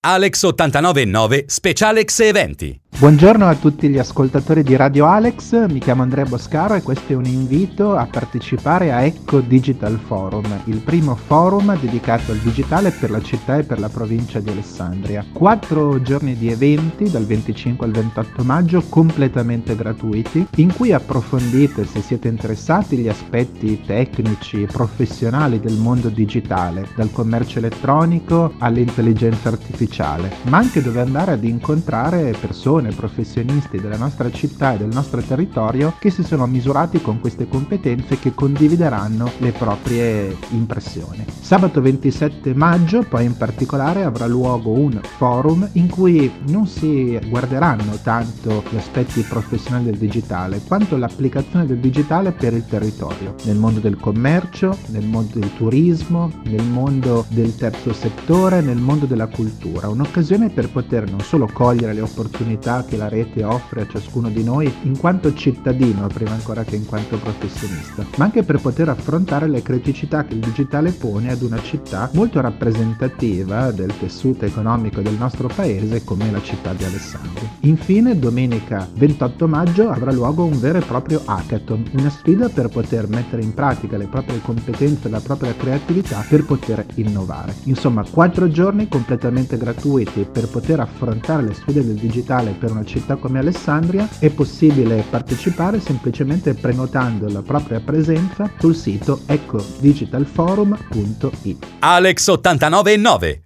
Alex 89.9 Specialex Eventi. Buongiorno a tutti gli ascoltatori di Radio Alex, mi chiamo Andrea Boscaro e questo è un invito a partecipare a Ecco Digital Forum, il primo forum dedicato al digitale per la città e per la provincia di Alessandria. 4 giorni di eventi dal 25 al 28 maggio completamente gratuiti, in cui approfondite, se siete interessati, gli aspetti tecnici e professionali del mondo digitale, dal commercio elettronico all'intelligenza artificiale, ma anche dove andare ad incontrare persone, professionisti della nostra città e del nostro territorio che si sono misurati con queste competenze e che condivideranno le proprie impressioni. Sabato 27 maggio poi in particolare avrà luogo un forum in cui non si guarderanno tanto gli aspetti professionali del digitale quanto l'applicazione del digitale per il territorio, nel mondo del commercio, nel mondo del turismo, nel mondo del terzo settore, nel mondo della cultura. Un'occasione per poter non solo cogliere le opportunità che la rete offre a ciascuno di noi in quanto cittadino prima ancora che in quanto professionista, ma anche per poter affrontare le criticità che il digitale pone ad una città molto rappresentativa del tessuto economico del nostro paese come la città di Alessandria. Infine, domenica 28 maggio avrà luogo un vero e proprio hackathon, una sfida per poter mettere in pratica le proprie competenze e la propria creatività per poter innovare. Insomma, 4 giorni completamente gratuiti per poter affrontare le sfide del digitale per una città come Alessandria. È possibile partecipare semplicemente prenotando la propria presenza sul sito eccodigitalforum.it. Alex 89.9